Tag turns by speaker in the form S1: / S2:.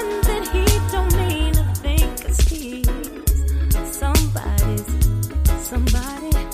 S1: that he don't mean a thing, 'cause he's somebody's somebody.